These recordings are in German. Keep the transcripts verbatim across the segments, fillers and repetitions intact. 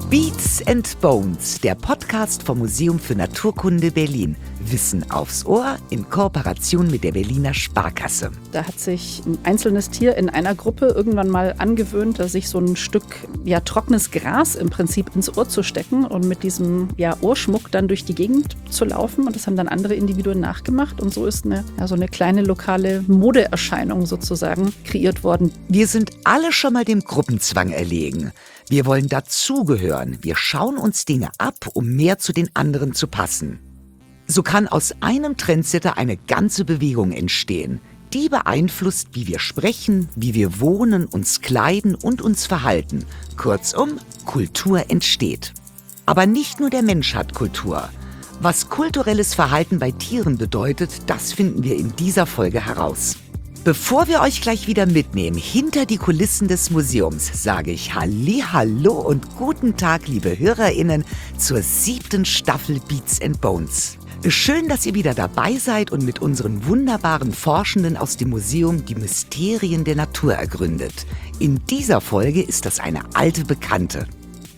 Beats and Bones, der Podcast vom Museum für Naturkunde Berlin. Wissen aufs Ohr in Kooperation mit der Berliner Sparkasse. Da hat sich ein einzelnes Tier in einer Gruppe irgendwann mal angewöhnt, sich so ein Stück ja, trockenes Gras im Prinzip ins Ohr zu stecken und mit diesem ja, Ohrschmuck dann durch die Gegend zu laufen. Und das haben dann andere Individuen nachgemacht. Und so ist eine, ja, so eine kleine lokale Modeerscheinung sozusagen kreiert worden. Wir sind alle schon mal dem Gruppenzwang erlegen. Wir wollen dazugehören. Wir schauen uns Dinge ab, um mehr zu den anderen zu passen. So kann aus einem Trendsetter eine ganze Bewegung entstehen. Die beeinflusst, wie wir sprechen, wie wir wohnen, uns kleiden und uns verhalten. Kurzum, Kultur entsteht. Aber nicht nur der Mensch hat Kultur. Was kulturelles Verhalten bei Tieren bedeutet, das finden wir in dieser Folge heraus. Bevor wir euch gleich wieder mitnehmen hinter die Kulissen des Museums, sage ich Hallihallo und guten Tag, liebe HörerInnen, zur siebten Staffel Beats and Bones. Schön, dass ihr wieder dabei seid und mit unseren wunderbaren Forschenden aus dem Museum die Mysterien der Natur ergründet. In dieser Folge ist das eine alte Bekannte.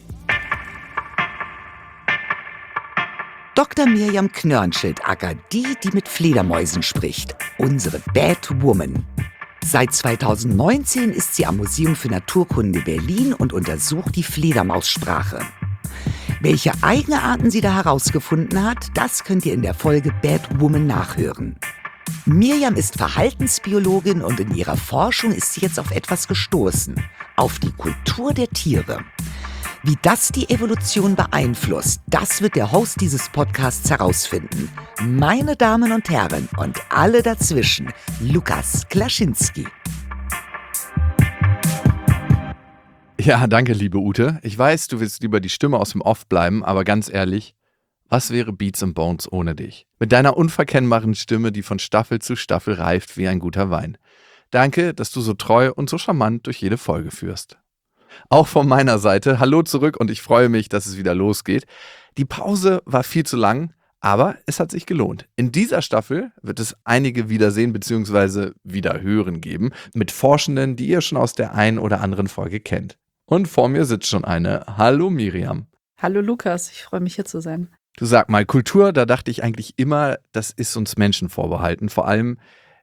Doktor Mirjam Knörnschildacker, die, die mit Fledermäusen spricht, unsere Bad Woman. Seit zweitausendneunzehn ist sie am Museum für Naturkunde Berlin und untersucht die Fledermaussprache. Welche Eigenarten sie da herausgefunden hat, das könnt ihr in der Folge Bad Woman nachhören. Mirjam ist Verhaltensbiologin und in ihrer Forschung ist sie jetzt auf etwas gestoßen, auf die Kultur der Tiere. Wie das die Evolution beeinflusst, das wird der Host dieses Podcasts herausfinden. Meine Damen und Herren und alle dazwischen, Lukas Klaschinski. Ja, danke, liebe Ute. Ich weiß, du willst lieber die Stimme aus dem Off bleiben, aber ganz ehrlich, was wäre Beats and Bones ohne dich? Mit deiner unverkennbaren Stimme, die von Staffel zu Staffel reift wie ein guter Wein. Danke, dass du so treu und so charmant durch jede Folge führst. Auch von meiner Seite, hallo zurück und ich freue mich, dass es wieder losgeht. Die Pause war viel zu lang, aber es hat sich gelohnt. In dieser Staffel wird es einige Wiedersehen bzw. Wiederhören geben mit Forschenden, die ihr schon aus der einen oder anderen Folge kennt. Und vor mir sitzt schon eine. Hallo Mirjam. Hallo Lukas, ich freue mich hier zu sein. Du, sag mal, Kultur, da dachte ich eigentlich immer, das ist uns Menschen vorbehalten. Vor allem,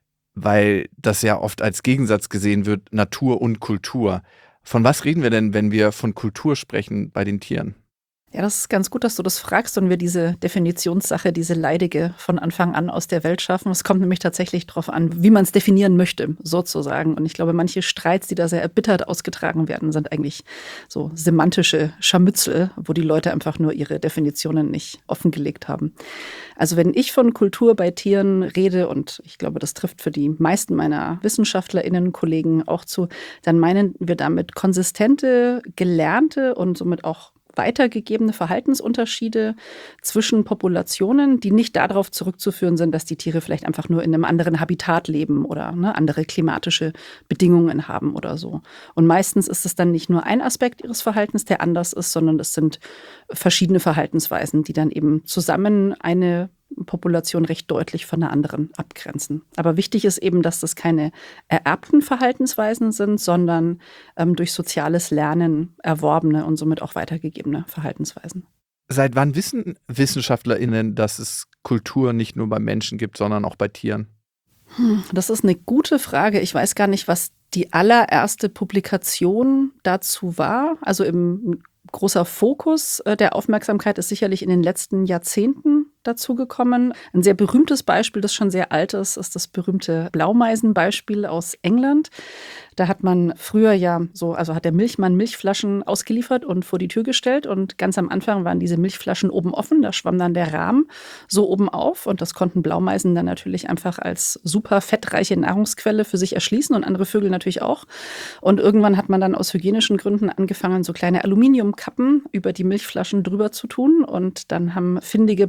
weil das ja oft als Gegensatz gesehen wird, Natur und Kultur. Von was reden wir denn, wenn wir von Kultur sprechen bei den Tieren? Ja, das ist ganz gut, dass du das fragst und wir diese Definitionssache, diese leidige von Anfang an aus der Welt schaffen. Es kommt nämlich tatsächlich darauf an, wie man es definieren möchte, sozusagen. Und ich glaube, manche Streits, die da sehr erbittert ausgetragen werden, sind eigentlich so semantische Scharmützel, wo die Leute einfach nur ihre Definitionen nicht offengelegt haben. Also wenn ich von Kultur bei Tieren rede, und ich glaube, das trifft für die meisten meiner WissenschaftlerInnen, Kollegen auch zu, dann meinen wir damit konsistente, gelernte und somit auch weitergegebene Verhaltensunterschiede zwischen Populationen, die nicht darauf zurückzuführen sind, dass die Tiere vielleicht einfach nur in einem anderen Habitat leben oder ne, andere klimatische Bedingungen haben oder so. Und meistens ist es dann nicht nur ein Aspekt ihres Verhaltens, der anders ist, sondern es sind verschiedene Verhaltensweisen, die dann eben zusammen eine Population recht deutlich von der anderen abgrenzen. Aber wichtig ist eben, dass das keine ererbten Verhaltensweisen sind, sondern ähm, durch soziales Lernen erworbene und somit auch weitergegebene Verhaltensweisen. Seit wann wissen WissenschaftlerInnen, dass es Kultur nicht nur bei Menschen gibt, sondern auch bei Tieren? Hm, das ist eine gute Frage. Ich weiß gar nicht, was die allererste Publikation dazu war. Also im großer Fokus der Aufmerksamkeit ist sicherlich in den letzten Jahrzehnten dazugekommen. Ein sehr berühmtes Beispiel, das schon sehr alt ist, ist das berühmte Blaumeisenbeispiel aus England. Da hat man früher ja so, also hat der Milchmann Milchflaschen ausgeliefert und vor die Tür gestellt und ganz am Anfang waren diese Milchflaschen oben offen, da schwamm dann der Rahmen so oben auf und das konnten Blaumeisen dann natürlich einfach als super fettreiche Nahrungsquelle für sich erschließen und andere Vögel natürlich auch. Und irgendwann hat man dann aus hygienischen Gründen angefangen, so kleine Aluminiumkappen über die Milchflaschen drüber zu tun und dann haben findige Blaumeisen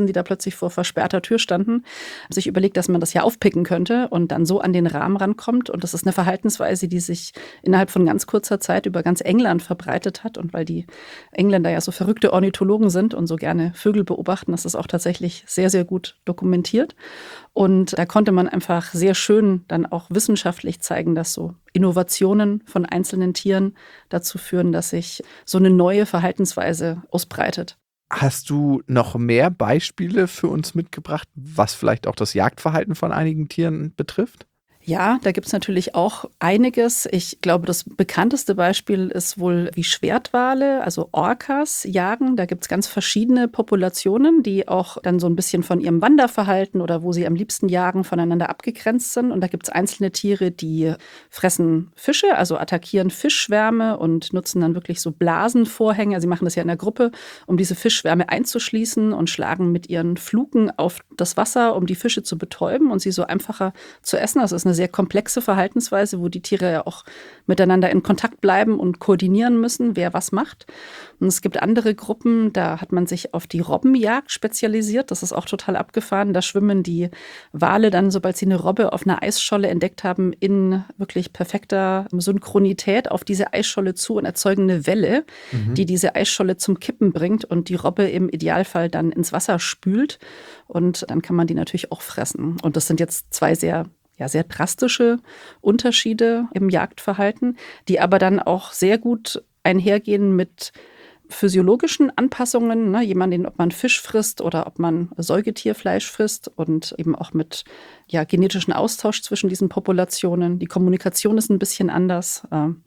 die da plötzlich vor versperrter Tür standen, sich überlegt, dass man das ja aufpicken könnte und dann so an den Rahmen rankommt. Und das ist eine Verhaltensweise, die sich innerhalb von ganz kurzer Zeit über ganz England verbreitet hat. Und weil die Engländer ja so verrückte Ornithologen sind und so gerne Vögel beobachten, das ist auch tatsächlich sehr, sehr gut dokumentiert. Und da konnte man einfach sehr schön dann auch wissenschaftlich zeigen, dass so Innovationen von einzelnen Tieren dazu führen, dass sich so eine neue Verhaltensweise ausbreitet. Hast du noch mehr Beispiele für uns mitgebracht, was vielleicht auch das Jagdverhalten von einigen Tieren betrifft? Ja, da gibt es natürlich auch einiges. Ich glaube, das bekannteste Beispiel ist wohl, wie Schwertwale, also Orcas, jagen. Da gibt es ganz verschiedene Populationen, die auch dann so ein bisschen von ihrem Wanderverhalten oder wo sie am liebsten jagen, voneinander abgegrenzt sind. Und da gibt es einzelne Tiere, die fressen Fische, also attackieren Fischschwärme und nutzen dann wirklich so Blasenvorhänge. Sie machen das ja in der Gruppe, um diese Fischschwärme einzuschließen und schlagen mit ihren Fluken auf das Wasser, um die Fische zu betäuben und sie so einfacher zu essen. Das ist eine sehr komplexe Verhaltensweise, wo die Tiere ja auch miteinander in Kontakt bleiben und koordinieren müssen, wer was macht. Und es gibt andere Gruppen, da hat man sich auf die Robbenjagd spezialisiert. Das ist auch total abgefahren. Da schwimmen die Wale dann, sobald sie eine Robbe auf einer Eisscholle entdeckt haben, in wirklich perfekter Synchronität auf diese Eisscholle zu und erzeugen eine Welle, mhm. die diese Eisscholle zum Kippen bringt und die Robbe im Idealfall dann ins Wasser spült. Und dann kann man die natürlich auch fressen. Und das sind jetzt zwei sehr Ja, sehr drastische Unterschiede im Jagdverhalten, die aber dann auch sehr gut einhergehen mit physiologischen Anpassungen, ne? Jemand, ob man Fisch frisst oder ob man Säugetierfleisch frisst und eben auch mit ja, genetischen Austausch zwischen diesen Populationen. Die Kommunikation ist ein bisschen anders.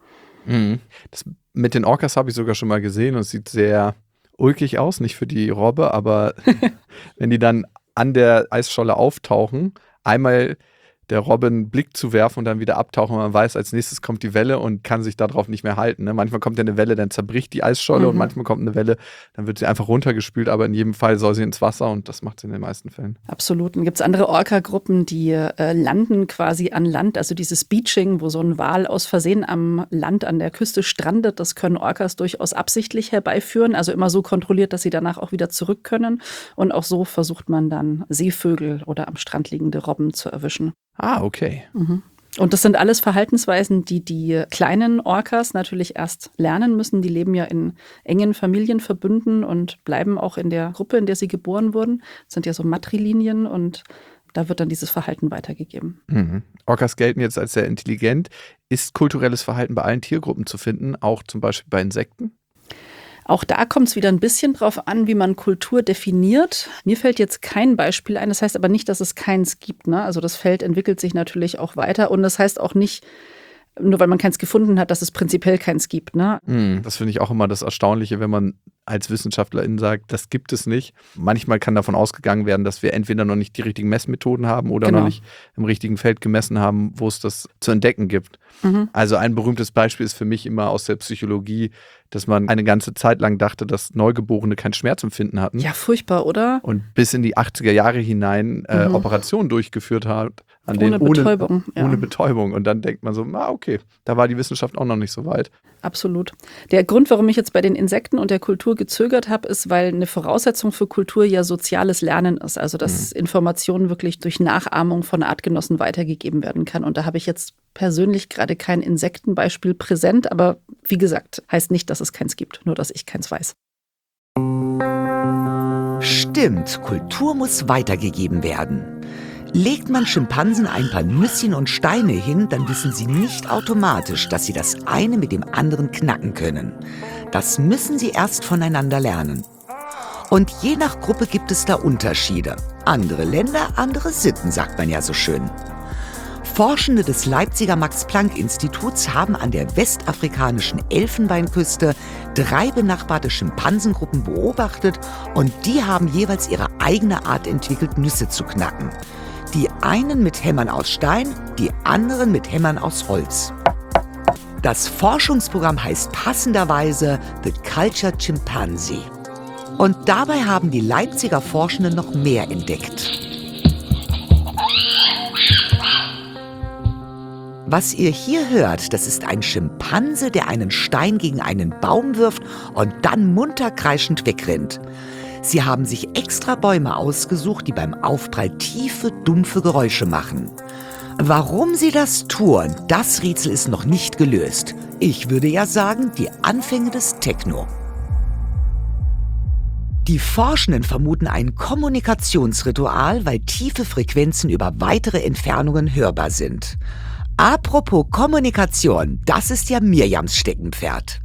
Mhm. Das mit den Orcas habe ich sogar schon mal gesehen und es sieht sehr ulkig aus, nicht für die Robbe, aber wenn die dann an der Eisscholle auftauchen, einmal der Robbe einen Blick zu werfen und dann wieder abtauchen. Man weiß, als nächstes kommt die Welle und kann sich darauf nicht mehr halten. Ne? Manchmal kommt ja eine Welle, dann zerbricht die Eisscholle mhm. und manchmal kommt eine Welle, dann wird sie einfach runtergespült, aber in jedem Fall soll sie ins Wasser und das macht sie in den meisten Fällen. Absolut. Und gibt es andere Orca-Gruppen, die äh, landen quasi an Land, also dieses Beaching, wo so ein Wal aus Versehen am Land an der Küste strandet, das können Orcas durchaus absichtlich herbeiführen, also immer so kontrolliert, dass sie danach auch wieder zurück können. Und auch so versucht man dann Seevögel oder am Strand liegende Robben zu erwischen. Ah, okay. Mhm. Und das sind alles Verhaltensweisen, die die kleinen Orcas natürlich erst lernen müssen. Die leben ja in engen Familienverbünden und bleiben auch in der Gruppe, in der sie geboren wurden. Das sind ja so Matrilinien und da wird dann dieses Verhalten weitergegeben. Mhm. Orcas gelten jetzt als sehr intelligent. Ist kulturelles Verhalten bei allen Tiergruppen zu finden, auch zum Beispiel bei Insekten? Auch da kommt es wieder ein bisschen drauf an, wie man Kultur definiert. Mir fällt jetzt kein Beispiel ein. Das heißt aber nicht, dass es keins gibt. Ne? Also das Feld entwickelt sich natürlich auch weiter. Und das heißt auch nicht, nur weil man keins gefunden hat, dass es prinzipiell keins gibt. Ne? Das finde ich auch immer das Erstaunliche, wenn man als Wissenschaftlerin sagt, das gibt es nicht. Manchmal kann davon ausgegangen werden, dass wir entweder noch nicht die richtigen Messmethoden haben oder genau. noch nicht im richtigen Feld gemessen haben, wo es das zu entdecken gibt. Mhm. Also ein berühmtes Beispiel ist für mich immer aus der Psychologie, dass man eine ganze Zeit lang dachte, dass Neugeborene kein Schmerzempfinden hatten. Ja, furchtbar, oder? Und bis in die achtziger Jahre hinein äh, mhm. Operationen durchgeführt hat. An ohne denen, Betäubung. Ohne, ja. ohne Betäubung. Und dann denkt man so, ah, okay, da war die Wissenschaft auch noch nicht so weit. Absolut. Der Grund, warum ich jetzt bei den Insekten und der Kultur gezögert habe, ist, weil eine Voraussetzung für Kultur ja soziales Lernen ist. Also, dass mhm. Informationen wirklich durch Nachahmung von Artgenossen weitergegeben werden kann. Und da habe ich jetzt persönlich gerade kein Insektenbeispiel präsent. Aber wie gesagt, heißt nicht, dass es keins gibt, nur dass ich keins weiß. Stimmt, Kultur muss weitergegeben werden. Legt man Schimpansen ein paar Nüsschen und Steine hin, dann wissen sie nicht automatisch, dass sie das eine mit dem anderen knacken können. Das müssen sie erst voneinander lernen. Und je nach Gruppe gibt es da Unterschiede. Andere Länder, andere Sitten, sagt man ja so schön. Forschende des Leipziger Max-Planck-Instituts haben an der westafrikanischen Elfenbeinküste drei benachbarte Schimpansengruppen beobachtet und die haben jeweils ihre eigene Art entwickelt, Nüsse zu knacken. Die einen mit Hämmern aus Stein, die anderen mit Hämmern aus Holz. Das Forschungsprogramm heißt passenderweise The Cultured Chimpanzee. Und dabei haben die Leipziger Forschenden noch mehr entdeckt. Was ihr hier hört, das ist ein Schimpanse, der einen Stein gegen einen Baum wirft und dann munter kreischend wegrennt. Sie haben sich extra Bäume ausgesucht, die beim Aufprall tiefe, dumpfe Geräusche machen. Warum sie das tun, das Rätsel ist noch nicht gelöst. Ich würde ja sagen, die Anfänge des Techno. Die Forschenden vermuten ein Kommunikationsritual, weil tiefe Frequenzen über weitere Entfernungen hörbar sind. Apropos Kommunikation, das ist ja Mirjams Steckenpferd.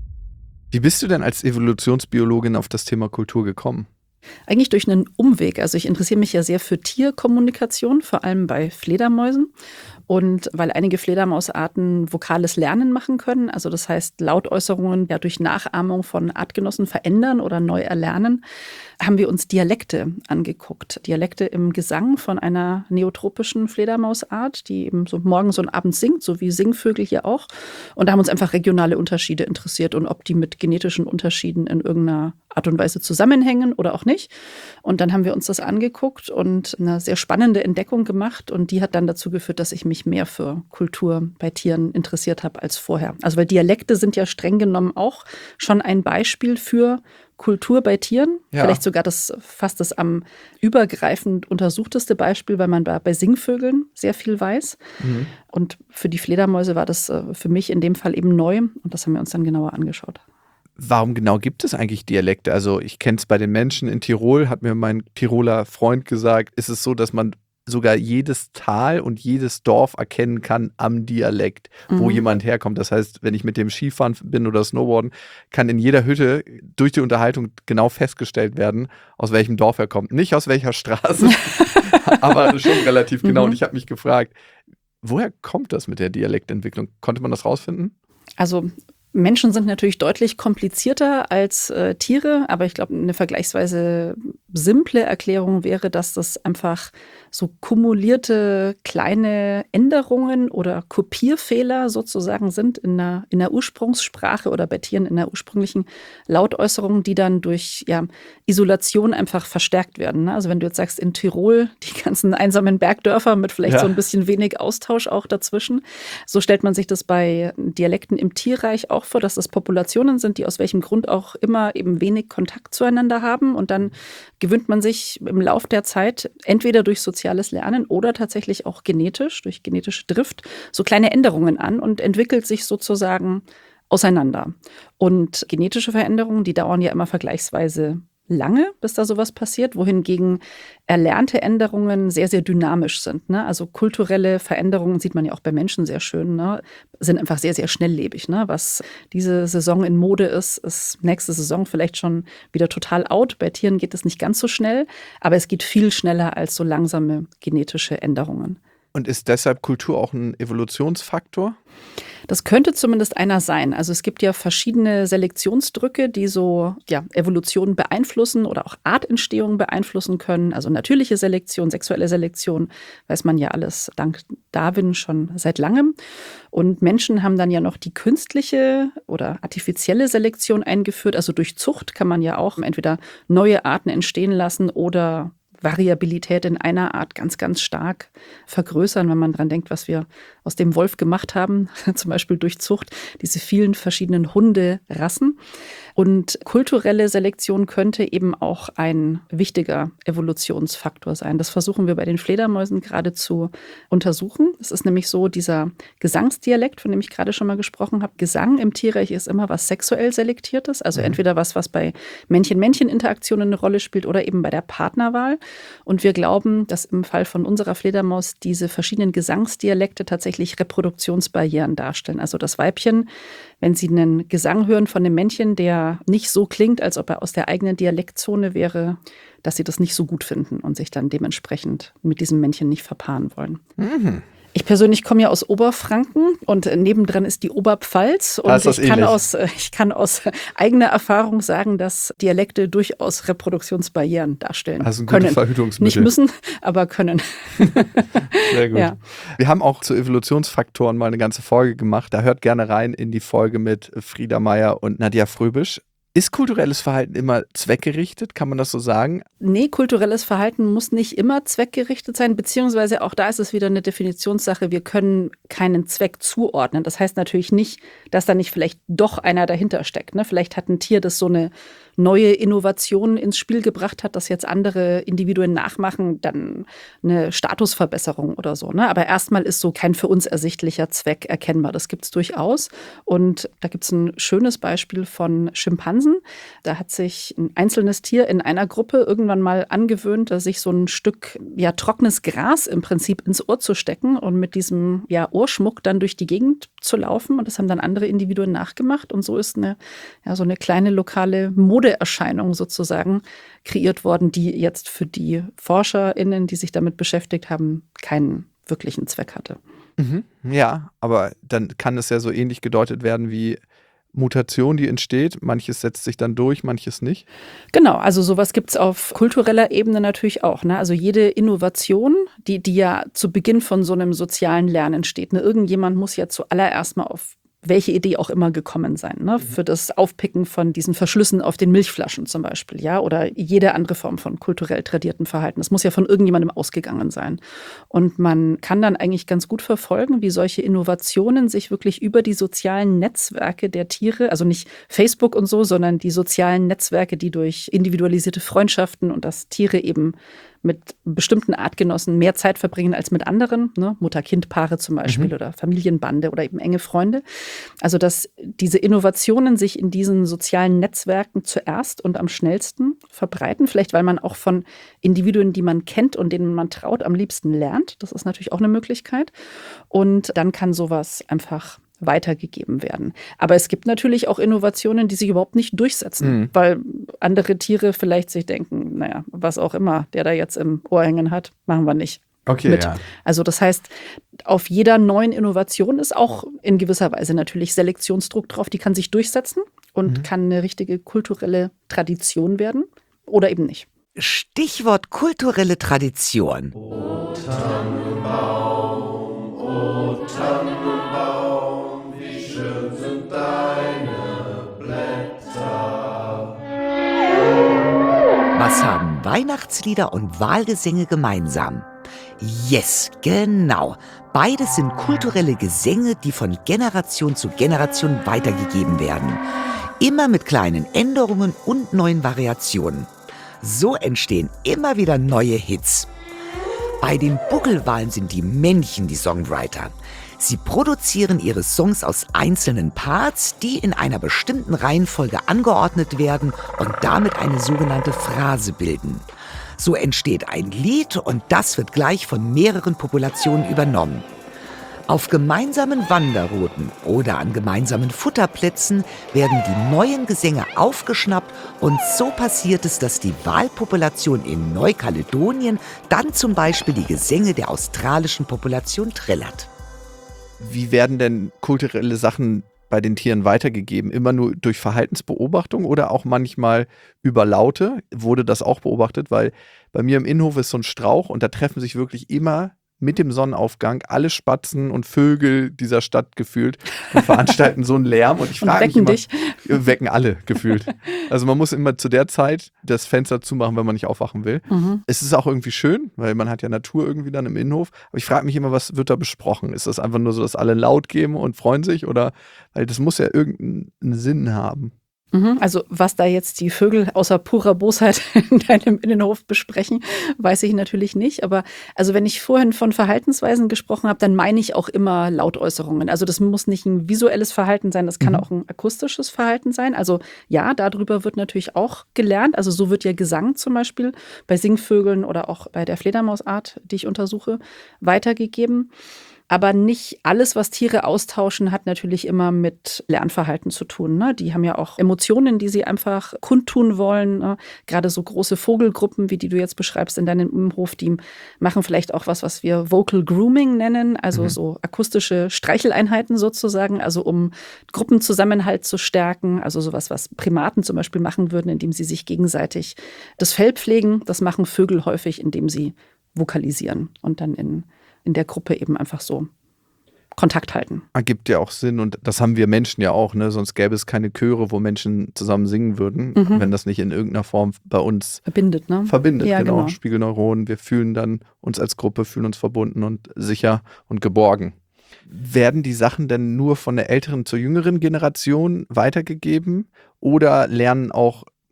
Wie bist du denn als Evolutionsbiologin auf das Thema Kultur gekommen? Eigentlich durch einen Umweg. Also ich interessiere mich ja sehr für Tierkommunikation, vor allem bei Fledermäusen. Und weil einige Fledermausarten vokales Lernen machen können, also das heißt Lautäußerungen ja durch Nachahmung von Artgenossen verändern oder neu erlernen, haben wir uns Dialekte angeguckt. Dialekte im Gesang von einer neotropischen Fledermausart, die eben so morgens und abends singt, so wie Singvögel hier auch. Und da haben uns einfach regionale Unterschiede interessiert und ob die mit genetischen Unterschieden in irgendeiner Art und Weise zusammenhängen oder auch nicht. Und dann haben wir uns das angeguckt und eine sehr spannende Entdeckung gemacht. Und die hat dann dazu geführt, dass ich mich mehr für Kultur bei Tieren interessiert habe als vorher. Also weil Dialekte sind ja streng genommen auch schon ein Beispiel für Kultur bei Tieren. Ja. Vielleicht sogar das fast das am übergreifend untersuchteste Beispiel, weil man bei Singvögeln sehr viel weiß. Mhm. Und für die Fledermäuse war das für mich in dem Fall eben neu. Und das haben wir uns dann genauer angeschaut. Warum genau gibt es eigentlich Dialekte? Also ich kenne es bei den Menschen in Tirol, hat mir mein Tiroler Freund gesagt, ist es so, dass man sogar jedes Tal und jedes Dorf erkennen kann am Dialekt, wo mhm. jemand herkommt. Das heißt, wenn ich mit dem Skifahren bin oder Snowboarden, kann in jeder Hütte durch die Unterhaltung genau festgestellt werden, aus welchem Dorf er kommt. Nicht aus welcher Straße, aber schon relativ genau. Mhm. Und ich habe mich gefragt, woher kommt das mit der Dialektentwicklung? Konnte man das rausfinden? Also Menschen sind natürlich deutlich komplizierter als äh, Tiere, aber ich glaube, eine vergleichsweise simple Erklärung wäre, dass das einfach so kumulierte kleine Änderungen oder Kopierfehler sozusagen sind in der, in der Ursprungssprache oder bei Tieren in der ursprünglichen Lautäußerung, die dann durch ja, Isolation einfach verstärkt werden. Ne? Also wenn du jetzt sagst, in Tirol die ganzen einsamen Bergdörfer mit vielleicht ja. so ein bisschen wenig Austausch auch dazwischen, so stellt man sich das bei Dialekten im Tierreich auch vor, dass das Populationen sind, die aus welchem Grund auch immer eben wenig Kontakt zueinander haben und dann gewöhnt man sich im Lauf der Zeit entweder durch soziales Lernen oder tatsächlich auch genetisch, durch genetische Drift, so kleine Änderungen an und entwickelt sich sozusagen auseinander. Und genetische Veränderungen, die dauern ja immer vergleichsweise lange, bis da sowas passiert, wohingegen erlernte Änderungen sehr, sehr dynamisch sind. Ne? Also kulturelle Veränderungen, sieht man ja auch bei Menschen sehr schön, ne? Sind einfach sehr, sehr schnelllebig. Ne? Was diese Saison in Mode ist, ist nächste Saison vielleicht schon wieder total out. Bei Tieren geht es nicht ganz so schnell, aber es geht viel schneller als so langsame genetische Änderungen. Und ist deshalb Kultur auch ein Evolutionsfaktor? Das könnte zumindest einer sein. Also es gibt ja verschiedene Selektionsdrücke, die so ja, Evolution beeinflussen oder auch Artentstehung beeinflussen können. Also natürliche Selektion, sexuelle Selektion, weiß man ja alles dank Darwin schon seit langem. Und Menschen haben dann ja noch die künstliche oder artifizielle Selektion eingeführt. Also durch Zucht kann man ja auch entweder neue Arten entstehen lassen oder Variabilität in einer Art ganz, ganz stark vergrößern, wenn man dran denkt, was wir aus dem Wolf gemacht haben, zum Beispiel durch Zucht, diese vielen verschiedenen Hunderassen. Und kulturelle Selektion könnte eben auch ein wichtiger Evolutionsfaktor sein. Das versuchen wir bei den Fledermäusen gerade zu untersuchen. Es ist nämlich so, dieser Gesangsdialekt, von dem ich gerade schon mal gesprochen habe, Gesang im Tierreich ist immer was sexuell Selektiertes, also mhm. entweder was, was bei Männchen-Männchen-Interaktionen eine Rolle spielt oder eben bei der Partnerwahl. Und wir glauben, dass im Fall von unserer Fledermaus diese verschiedenen Gesangsdialekte tatsächlich Reproduktionsbarrieren darstellen. Also das Weibchen, wenn sie einen Gesang hören von einem Männchen, der nicht so klingt, als ob er aus der eigenen Dialektzone wäre, dass sie das nicht so gut finden und sich dann dementsprechend mit diesem Männchen nicht verpaaren wollen. Mhm. Ich persönlich komme ja aus Oberfranken und nebendran ist die Oberpfalz. Und ich kann, aus, ich kann aus eigener Erfahrung sagen, dass Dialekte durchaus Reproduktionsbarrieren darstellen also ein können. gutes Verhütungsmittel. Nicht müssen, aber können. Sehr gut. Ja. Wir haben auch zu Evolutionsfaktoren mal eine ganze Folge gemacht. Da hört gerne rein in die Folge mit Frieda Meyer und Nadja Fröbisch. Ist kulturelles Verhalten immer zweckgerichtet? Kann man das so sagen? Nee, kulturelles Verhalten muss nicht immer zweckgerichtet sein, beziehungsweise auch da ist es wieder eine Definitionssache. Wir können keinen Zweck zuordnen. Das heißt natürlich nicht, dass da nicht vielleicht doch einer dahinter steckt. Ne? Vielleicht hat ein Tier, das so eine neue Innovationen ins Spiel gebracht hat, dass jetzt andere Individuen nachmachen, dann eine Statusverbesserung oder so. Ne? Aber erstmal ist so kein für uns ersichtlicher Zweck erkennbar. Das gibt es durchaus. Und da gibt es ein schönes Beispiel von Schimpansen. Da hat sich ein einzelnes Tier in einer Gruppe irgendwann mal angewöhnt, sich so ein Stück ja, trockenes Gras im Prinzip ins Ohr zu stecken und mit diesem ja, Ohrschmuck dann durch die Gegend zu laufen. Und das haben dann andere Individuen nachgemacht. Und so ist eine, ja, so eine kleine lokale Modeerscheinung sozusagen kreiert worden, die jetzt für die ForscherInnen, die sich damit beschäftigt haben, keinen wirklichen Zweck hatte. Mhm. Ja, aber dann kann es ja so ähnlich gedeutet werden wie Mutation, die entsteht. Manches setzt sich dann durch, manches nicht. Genau, also sowas gibt es auf kultureller Ebene natürlich auch. Ne? Also jede Innovation, die, die ja zu Beginn von so einem sozialen Lernen steht. Ne? Irgendjemand muss ja zuallererst mal auf welche Idee auch immer gekommen sein, ne? Für das Aufpicken von diesen Verschlüssen auf den Milchflaschen zum Beispiel, ja, oder jede andere Form von kulturell tradierten Verhalten. Das muss ja von irgendjemandem ausgegangen sein. Und man kann dann eigentlich ganz gut verfolgen, wie solche Innovationen sich wirklich über die sozialen Netzwerke der Tiere, also nicht Facebook und so, sondern die sozialen Netzwerke, die durch individualisierte Freundschaften und dass Tiere eben mit bestimmten Artgenossen mehr Zeit verbringen als mit anderen, ne? Mutter-Kind-Paare zum Beispiel mhm. oder Familienbande oder eben enge Freunde. Also dass diese Innovationen sich in diesen sozialen Netzwerken zuerst und am schnellsten verbreiten, vielleicht weil man auch von Individuen, die man kennt und denen man traut, am liebsten lernt. Das ist natürlich auch eine Möglichkeit. Und dann kann sowas einfach weitergegeben werden. Aber es gibt natürlich auch Innovationen, die sich überhaupt nicht durchsetzen, mhm. weil andere Tiere vielleicht sich denken, naja, was auch immer der da jetzt im Ohr hängen hat, machen wir nicht. Okay, mit. Ja. Also das heißt, auf jeder neuen Innovation ist auch in gewisser Weise natürlich Selektionsdruck drauf, die kann sich durchsetzen und mhm. kann eine richtige kulturelle Tradition werden oder eben nicht. Stichwort kulturelle Tradition. O Tannenbaum, o Tannenbaum, wie schön sind deine Blätter. Was haben Weihnachtslieder und Wahlgesänge gemeinsam? Yes, genau. Beides sind kulturelle Gesänge, die von Generation zu Generation weitergegeben werden. Immer mit kleinen Änderungen und neuen Variationen. So entstehen immer wieder neue Hits. Bei den Buckelwalen sind die Männchen die Songwriter. Sie produzieren ihre Songs aus einzelnen Parts, die in einer bestimmten Reihenfolge angeordnet werden und damit eine sogenannte Phrase bilden. So entsteht ein Lied und das wird gleich von mehreren Populationen übernommen. Auf gemeinsamen Wanderrouten oder an gemeinsamen Futterplätzen werden die neuen Gesänge aufgeschnappt und so passiert es, dass die Walpopulation in Neukaledonien dann zum Beispiel die Gesänge der australischen Population trällert. Wie werden denn kulturelle Sachen bei den Tieren weitergegeben? Immer nur durch Verhaltensbeobachtung oder auch manchmal über Laute? Wurde das auch beobachtet? Weil bei mir im Innenhof ist so ein Strauch und da treffen sich wirklich immer mit dem Sonnenaufgang alle Spatzen und Vögel dieser Stadt gefühlt und veranstalten so einen Lärm. Und ich frage mich immer, dich. wecken alle gefühlt. Also man muss immer zu der Zeit das Fenster zumachen, wenn man nicht aufwachen will. Mhm. Es ist auch irgendwie schön, weil man hat ja Natur irgendwie dann im Innenhof. Aber ich frage mich immer, was wird da besprochen? Ist das einfach nur so, dass alle laut geben und freuen sich? Oder, weil das muss ja irgendeinen Sinn haben. Also was da jetzt die Vögel außer purer Bosheit in deinem Innenhof besprechen, weiß ich natürlich nicht. Aber also wenn ich vorhin von Verhaltensweisen gesprochen habe, dann meine ich auch immer Lautäußerungen. Also das muss nicht ein visuelles Verhalten sein, das kann mhm. auch ein akustisches Verhalten sein. Also ja, darüber wird natürlich auch gelernt. Also so wird ja Gesang zum Beispiel bei Singvögeln oder auch bei der Fledermausart, die ich untersuche, weitergegeben. Aber nicht alles, was Tiere austauschen, hat natürlich immer mit Lernverhalten zu tun. Ne? Die haben ja auch Emotionen, die sie einfach kundtun wollen. Ne? Gerade so große Vogelgruppen, wie die du jetzt beschreibst in deinem Innenhof, die machen vielleicht auch was, was wir Vocal Grooming nennen, also mhm. so akustische Streicheleinheiten sozusagen, also um Gruppenzusammenhalt zu stärken. Also sowas, was Primaten zum Beispiel machen würden, indem sie sich gegenseitig das Fell pflegen. Das machen Vögel häufig, indem sie vokalisieren und dann in in der Gruppe eben einfach so Kontakt halten. Ergibt ja auch Sinn und das haben wir Menschen ja auch, ne? Sonst gäbe es keine Chöre, wo Menschen zusammen singen würden, mhm. wenn das nicht in irgendeiner Form bei uns verbindet. Ne? Verbindet, ja, genau. genau. Spiegelneuronen. Wir fühlen dann uns als Gruppe, fühlen uns verbunden und sicher und geborgen. Werden die Sachen denn nur von der älteren zur jüngeren Generation weitergegeben oder lernen auch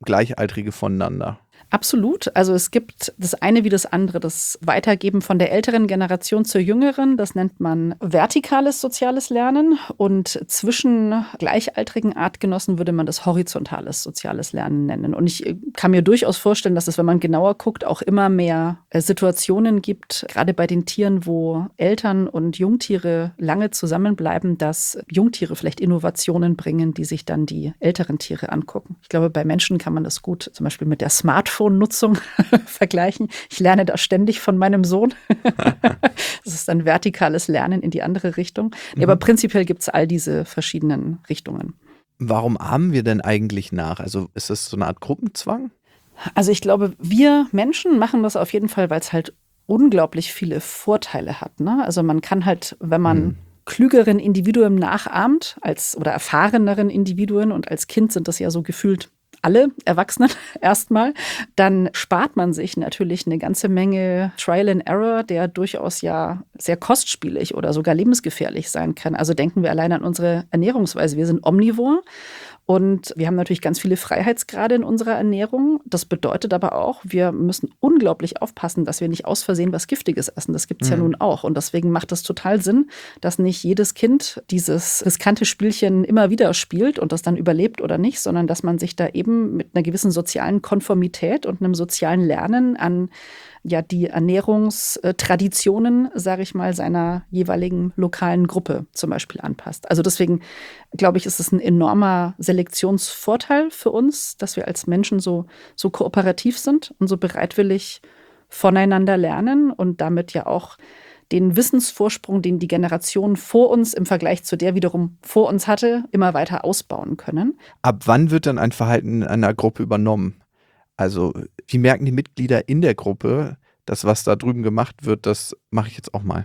Gleichaltrige voneinander? Absolut. Also es gibt das eine wie das andere. Das Weitergeben von der älteren Generation zur jüngeren, das nennt man vertikales soziales Lernen. Und zwischen gleichaltrigen Artgenossen würde man das horizontales soziales Lernen nennen. Und ich kann mir durchaus vorstellen, dass es, wenn man genauer guckt, auch immer mehr Situationen gibt, gerade bei den Tieren, wo Eltern und Jungtiere lange zusammenbleiben, dass Jungtiere vielleicht Innovationen bringen, die sich dann die älteren Tiere angucken. Ich glaube, bei Menschen kann man das gut zum Beispiel mit der Smartphone Nutzung vergleichen. Ich lerne da ständig von meinem Sohn. Das ist ein vertikales Lernen in die andere Richtung. Mhm. Aber prinzipiell gibt es all diese verschiedenen Richtungen. Warum ahmen wir denn eigentlich nach? Also ist das so eine Art Gruppenzwang? Also ich glaube, wir Menschen machen das auf jeden Fall, weil es halt unglaublich viele Vorteile hat. Ne? Also man kann halt, wenn man mhm. klügeren Individuen nachahmt als oder erfahreneren Individuen, und als Kind sind das ja so gefühlt alle Erwachsenen erstmal, dann spart man sich natürlich eine ganze Menge Trial and Error, der durchaus ja sehr kostspielig oder sogar lebensgefährlich sein kann. Also denken wir allein an unsere Ernährungsweise. Wir sind omnivor. Und wir haben natürlich ganz viele Freiheitsgrade in unserer Ernährung. Das bedeutet aber auch, wir müssen unglaublich aufpassen, dass wir nicht aus Versehen was Giftiges essen. Das gibt es mhm. ja nun auch. Und deswegen macht es total Sinn, dass nicht jedes Kind dieses riskante Spielchen immer wieder spielt und das dann überlebt oder nicht, sondern dass man sich da eben mit einer gewissen sozialen Konformität und einem sozialen Lernen an ja die Ernährungstraditionen, sage ich mal, seiner jeweiligen lokalen Gruppe zum Beispiel anpasst. Also deswegen, glaube ich, ist es ein enormer Selektionsvorteil für uns, dass wir als Menschen so, so kooperativ sind und so bereitwillig voneinander lernen und damit ja auch den Wissensvorsprung, den die Generation vor uns im Vergleich zu der wiederum vor uns hatte, immer weiter ausbauen können. Ab wann wird dann ein Verhalten in einer Gruppe übernommen? Also wie merken die Mitglieder in der Gruppe, dass was da drüben gemacht wird, das mache ich jetzt auch mal?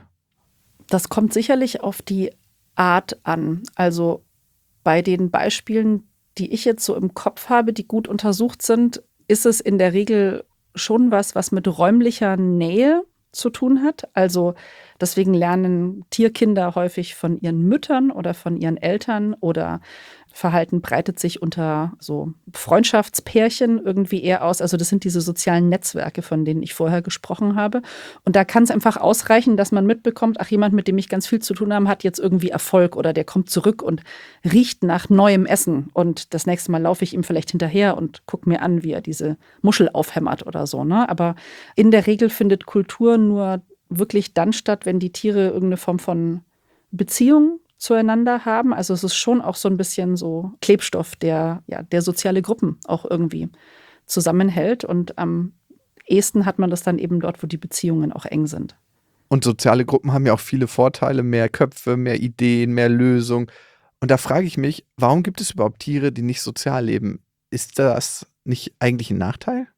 Das kommt sicherlich auf die Art an. Also bei den Beispielen, die ich jetzt so im Kopf habe, die gut untersucht sind, ist es in der Regel schon was, was mit räumlicher Nähe zu tun hat. Also deswegen lernen Tierkinder häufig von ihren Müttern oder von ihren Eltern, oder Verhalten breitet sich unter so Freundschaftspärchen irgendwie eher aus. Also das sind diese sozialen Netzwerke, von denen ich vorher gesprochen habe. Und da kann es einfach ausreichen, dass man mitbekommt, ach, jemand, mit dem ich ganz viel zu tun habe, hat jetzt irgendwie Erfolg oder der kommt zurück und riecht nach neuem Essen. Und das nächste Mal laufe ich ihm vielleicht hinterher und gucke mir an, wie er diese Muschel aufhämmert oder so. Ne? Aber in der Regel findet Kultur nur wirklich dann statt, wenn die Tiere irgendeine Form von Beziehung zueinander haben. Also es ist schon auch so ein bisschen so Klebstoff, der ja der soziale Gruppen auch irgendwie zusammenhält. Und am ehesten hat man das dann eben dort, wo die Beziehungen auch eng sind. Und soziale Gruppen haben ja auch viele Vorteile, mehr Köpfe, mehr Ideen, mehr Lösungen. Und da frage ich mich, warum gibt es überhaupt Tiere, die nicht sozial leben? Ist das nicht eigentlich ein Nachteil?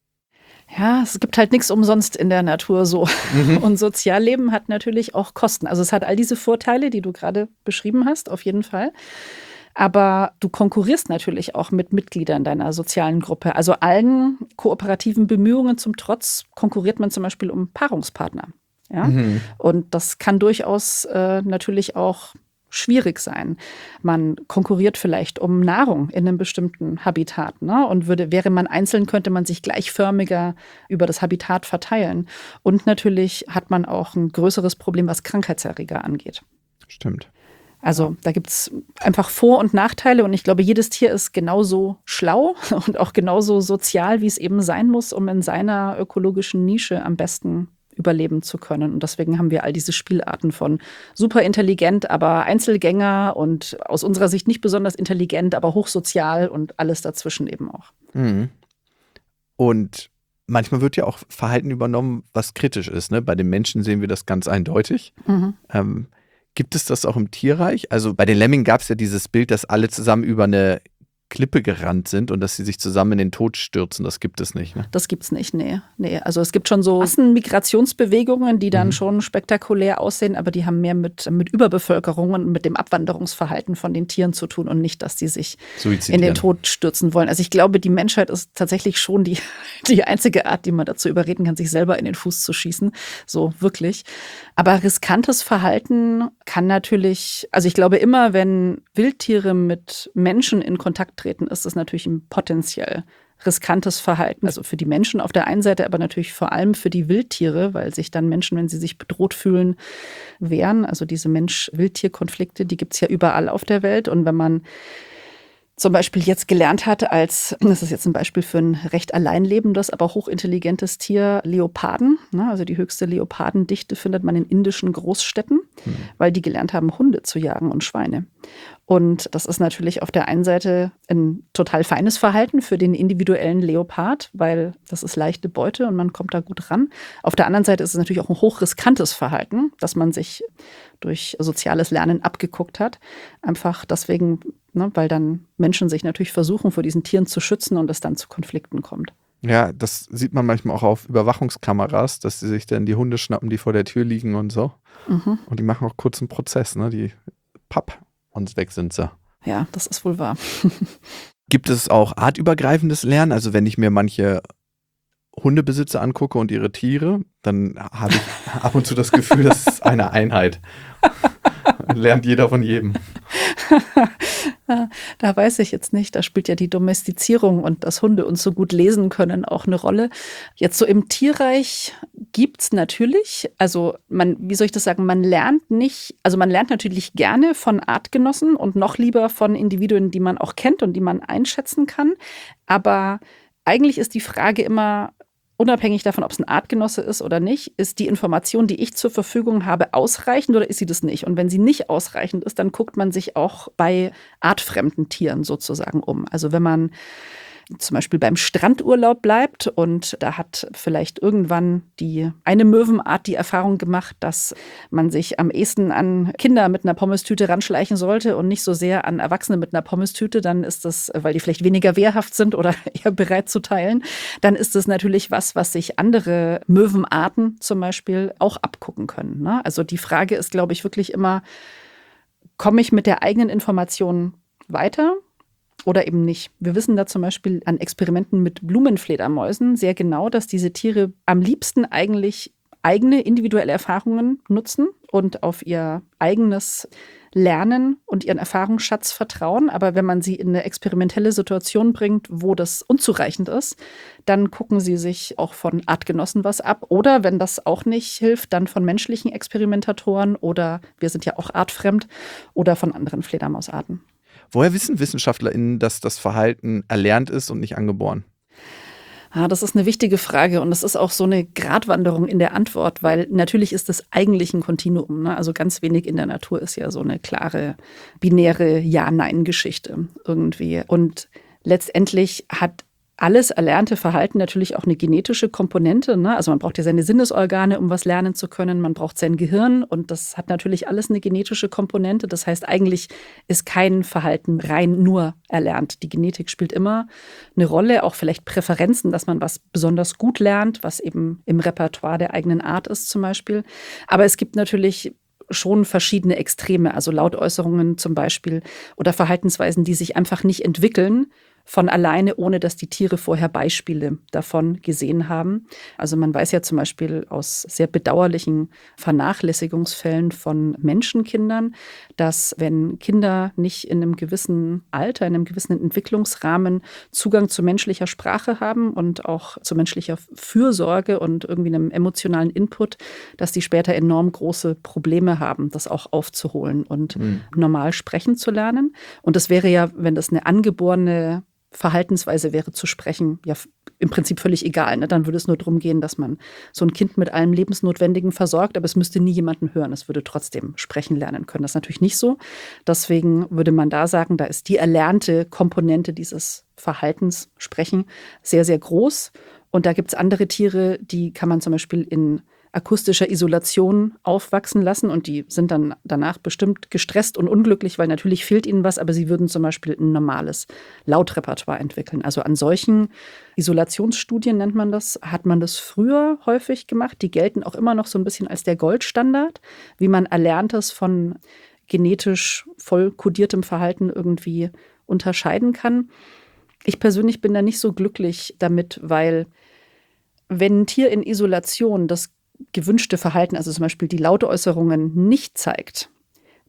Ja, es gibt halt nichts umsonst in der Natur so. Mhm. Und Sozialleben hat natürlich auch Kosten. Also es hat all diese Vorteile, die du gerade beschrieben hast, auf jeden Fall. Aber du konkurrierst natürlich auch mit Mitgliedern deiner sozialen Gruppe. Also allen kooperativen Bemühungen zum Trotz konkurriert man zum Beispiel um Paarungspartner. Ja? Mhm. Und das kann durchaus äh, natürlich auch schwierig sein. Man konkurriert vielleicht um Nahrung in einem bestimmten Habitat, ne? Und würde, wäre man einzeln, könnte man sich gleichförmiger über das Habitat verteilen. Und natürlich hat man auch ein größeres Problem, was Krankheitserreger angeht. Stimmt. Also da gibt es einfach Vor- und Nachteile, und ich glaube, jedes Tier ist genauso schlau und auch genauso sozial, wie es eben sein muss, um in seiner ökologischen Nische am besten überleben zu können. Und deswegen haben wir all diese Spielarten von super intelligent, aber Einzelgänger, und aus unserer Sicht nicht besonders intelligent, aber hochsozial und alles dazwischen eben auch. Mhm. Und manchmal wird ja auch Verhalten übernommen, was kritisch ist. Ne? Bei den Menschen sehen wir das ganz eindeutig. Mhm. Ähm, gibt es das auch im Tierreich? Also bei den Lemmingen gab es ja dieses Bild, dass alle zusammen über eine Klippe gerannt sind und dass sie sich zusammen in den Tod stürzen. Das gibt es nicht, ne? Das gibt es nicht, nee. nee. Also es gibt schon so Massenmigrationsbewegungen, die dann mhm. schon spektakulär aussehen, aber die haben mehr mit, mit Überbevölkerung und mit dem Abwanderungsverhalten von den Tieren zu tun und nicht, dass die sich in den Tod stürzen wollen. Also ich glaube, die Menschheit ist tatsächlich schon die, die einzige Art, die man dazu überreden kann, sich selber in den Fuß zu schießen. So, wirklich. Aber riskantes Verhalten kann natürlich, also ich glaube immer, wenn Wildtiere mit Menschen in Kontakt treten, ist das natürlich ein potenziell riskantes Verhalten. Also für die Menschen auf der einen Seite, aber natürlich vor allem für die Wildtiere, weil sich dann Menschen, wenn sie sich bedroht fühlen, wehren. Also diese Mensch-Wildtier-Konflikte, die gibt es ja überall auf der Welt. Und wenn man zum Beispiel jetzt gelernt hat, als, das ist jetzt ein Beispiel für ein recht alleinlebendes, aber hochintelligentes Tier, Leoparden. Ne? Also die höchste Leopardendichte findet man in indischen Großstädten, mhm. weil die gelernt haben, Hunde zu jagen und Schweine. Und das ist natürlich auf der einen Seite ein total feines Verhalten für den individuellen Leopard, weil das ist leichte Beute und man kommt da gut ran. Auf der anderen Seite ist es natürlich auch ein hochriskantes Verhalten, das man sich durch soziales Lernen abgeguckt hat. Einfach deswegen, ne, weil dann Menschen sich natürlich versuchen, vor diesen Tieren zu schützen und es dann zu Konflikten kommt. Ja, das sieht man manchmal auch auf Überwachungskameras, dass sie sich dann die Hunde schnappen, die vor der Tür liegen und so. Mhm. Und die machen auch kurz einen Prozess, ne? Die Papp. Und weg sind sie. Ja, das ist wohl wahr. Gibt es auch artübergreifendes Lernen? Also wenn ich mir manche Hundebesitzer angucke und ihre Tiere, dann habe ich ab und zu das Gefühl, das ist eine Einheit. Lernt jeder von jedem. Da weiß ich jetzt nicht. Da spielt ja die Domestizierung und dass Hunde uns so gut lesen können auch eine Rolle. Jetzt so im Tierreich gibt es natürlich, also man, wie soll ich das sagen, man lernt nicht, also man lernt natürlich gerne von Artgenossen und noch lieber von Individuen, die man auch kennt und die man einschätzen kann. Aber eigentlich ist die Frage immer, unabhängig davon, ob es ein Artgenosse ist oder nicht, ist die Information, die ich zur Verfügung habe, ausreichend oder ist sie das nicht? Und wenn sie nicht ausreichend ist, dann guckt man sich auch bei artfremden Tieren sozusagen um. Also wenn man zum Beispiel beim Strandurlaub bleibt und da hat vielleicht irgendwann die eine Möwenart die Erfahrung gemacht, dass man sich am ehesten an Kinder mit einer Pommestüte ranschleichen sollte und nicht so sehr an Erwachsene mit einer Pommestüte, dann ist das, weil die vielleicht weniger wehrhaft sind oder eher bereit zu teilen, dann ist das natürlich was, was sich andere Möwenarten zum Beispiel auch abgucken können. Ne? Also die Frage ist, glaube ich, wirklich immer, komme ich mit der eigenen Information weiter? Oder eben nicht. Wir wissen da zum Beispiel an Experimenten mit Blumenfledermäusen sehr genau, dass diese Tiere am liebsten eigentlich eigene individuelle Erfahrungen nutzen und auf ihr eigenes Lernen und ihren Erfahrungsschatz vertrauen. Aber wenn man sie in eine experimentelle Situation bringt, wo das unzureichend ist, dann gucken sie sich auch von Artgenossen was ab. Oder wenn das auch nicht hilft, dann von menschlichen Experimentatoren oder wir sind ja auch artfremd oder von anderen Fledermausarten. Woher wissen WissenschaftlerInnen, dass das Verhalten erlernt ist und nicht angeboren? Ah, das ist eine wichtige Frage und das ist auch so eine Gratwanderung in der Antwort, weil natürlich ist das eigentlich ein Kontinuum. Ne? Also ganz wenig in der Natur ist ja so eine klare, binäre Ja-Nein-Geschichte irgendwie. Und letztendlich hat alles erlernte Verhalten natürlich auch eine genetische Komponente. Ne? Also man braucht ja seine Sinnesorgane, um was lernen zu können. Man braucht sein Gehirn und das hat natürlich alles eine genetische Komponente. Das heißt, eigentlich ist kein Verhalten rein nur erlernt. Die Genetik spielt immer eine Rolle, auch vielleicht Präferenzen, dass man was besonders gut lernt, was eben im Repertoire der eigenen Art ist zum Beispiel. Aber es gibt natürlich schon verschiedene Extreme, also Lautäußerungen zum Beispiel oder Verhaltensweisen, die sich einfach nicht entwickeln von alleine, ohne dass die Tiere vorher Beispiele davon gesehen haben. Also man weiß ja zum Beispiel aus sehr bedauerlichen Vernachlässigungsfällen von Menschenkindern, dass wenn Kinder nicht in einem gewissen Alter, in einem gewissen Entwicklungsrahmen Zugang zu menschlicher Sprache haben und auch zu menschlicher Fürsorge und irgendwie einem emotionalen Input, dass die später enorm große Probleme haben, das auch aufzuholen und mhm. normal sprechen zu lernen. Und das wäre ja, wenn das eine angeborene Verhaltensweise wäre zu sprechen, ja im Prinzip völlig egal. Ne? Dann würde es nur darum gehen, dass man so ein Kind mit allem Lebensnotwendigen versorgt, aber es müsste nie jemanden hören. Es würde trotzdem sprechen lernen können. Das ist natürlich nicht so. Deswegen würde man da sagen, da ist die erlernte Komponente dieses Verhaltens, Sprechen, sehr, sehr groß. Und da gibt es andere Tiere, die kann man zum Beispiel in akustischer Isolation aufwachsen lassen und die sind dann danach bestimmt gestresst und unglücklich, weil natürlich fehlt ihnen was, aber sie würden zum Beispiel ein normales Lautrepertoire entwickeln. Also an solchen Isolationsstudien nennt man das, hat man das früher häufig gemacht. Die gelten auch immer noch so ein bisschen als der Goldstandard, wie man Erlerntes von genetisch voll kodiertem Verhalten irgendwie unterscheiden kann. Ich persönlich bin da nicht so glücklich damit, weil wenn ein Tier in Isolation das gewünschte Verhalten, also zum Beispiel die Lautäußerungen, nicht zeigt,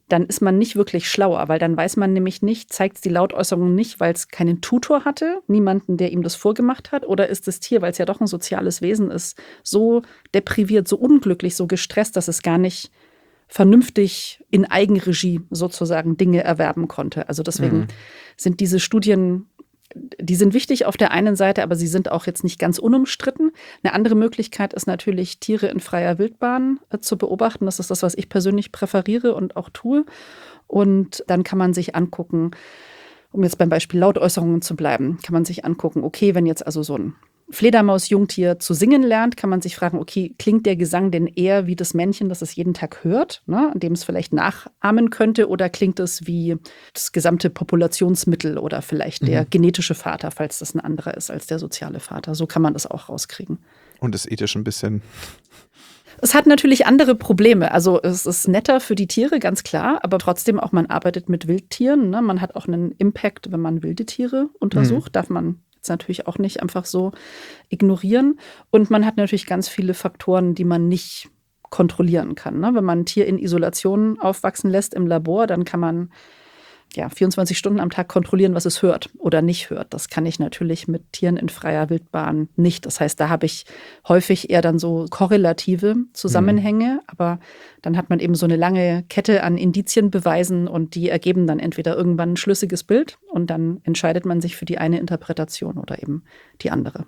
dann ist man nicht wirklich schlauer, weil dann weiß man nämlich nicht, zeigt es die Lautäußerung nicht, weil es keinen Tutor hatte, niemanden, der ihm das vorgemacht hat, oder ist das Tier, weil es ja doch ein soziales Wesen ist, so depriviert, so unglücklich, so gestresst, dass es gar nicht vernünftig in Eigenregie sozusagen Dinge erwerben konnte. Also deswegen mhm. sind diese Studien, die sind wichtig auf der einen Seite, aber sie sind auch jetzt nicht ganz unumstritten. Eine andere Möglichkeit ist natürlich, Tiere in freier Wildbahn äh, zu beobachten. Das ist das, was ich persönlich präferiere und auch tue. Und dann kann man sich angucken, um jetzt beim Beispiel Lautäußerungen zu bleiben, kann man sich angucken, okay, wenn jetzt also so ein Fledermaus-Jungtier zu singen lernt, kann man sich fragen, okay, klingt der Gesang denn eher wie das Männchen, das es jeden Tag hört, ne, an dem es vielleicht nachahmen könnte, oder klingt es wie das gesamte Populationsmittel oder vielleicht der mhm. genetische Vater, falls das ein anderer ist als der soziale Vater. So kann man das auch rauskriegen. Und ist ethisch ein bisschen... Es hat natürlich andere Probleme. Also es ist netter für die Tiere, ganz klar, aber trotzdem auch, man arbeitet mit Wildtieren. Ne? Man hat auch einen Impact, wenn man wilde Tiere untersucht, mhm. darf man jetzt natürlich auch nicht einfach so ignorieren. Und man hat natürlich ganz viele Faktoren, die man nicht kontrollieren kann. Ne? Wenn man ein Tier in Isolation aufwachsen lässt im Labor, dann kann man ja vierundzwanzig Stunden am Tag kontrollieren, was es hört oder nicht hört. Das kann ich natürlich mit Tieren in freier Wildbahn nicht. Das heißt, da habe ich häufig eher dann so korrelative Zusammenhänge, mhm. aber dann hat man eben so eine lange Kette an Indizienbeweisen und die ergeben dann entweder irgendwann ein schlüssiges Bild und dann entscheidet man sich für die eine Interpretation oder eben die andere.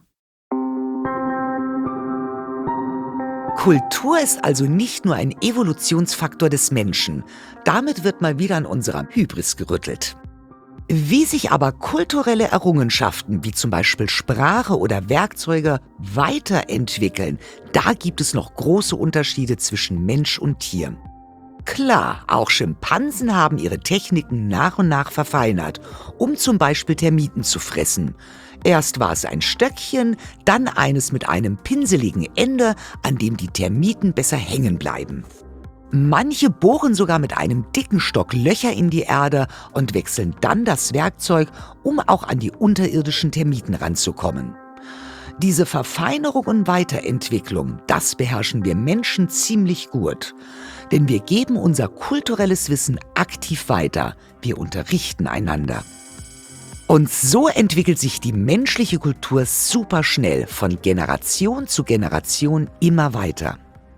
Kultur ist also nicht nur ein Evolutionsfaktor des Menschen. Damit wird mal wieder an unserer Hybris gerüttelt. Wie sich aber kulturelle Errungenschaften wie zum Beispiel Sprache oder Werkzeuge weiterentwickeln, da gibt es noch große Unterschiede zwischen Mensch und Tier. Klar, auch Schimpansen haben ihre Techniken nach und nach verfeinert, um zum Beispiel Termiten zu fressen. Erst war es ein Stöckchen, dann eines mit einem pinseligen Ende, an dem die Termiten besser hängen bleiben. Manche bohren sogar mit einem dicken Stock Löcher in die Erde und wechseln dann das Werkzeug, um auch an die unterirdischen Termiten ranzukommen. Diese Verfeinerung und Weiterentwicklung, das beherrschen wir Menschen ziemlich gut. Denn wir geben unser kulturelles Wissen aktiv weiter. Wir unterrichten einander. Und so entwickelt sich die menschliche Kultur superschnell, von Generation zu Generation immer weiter.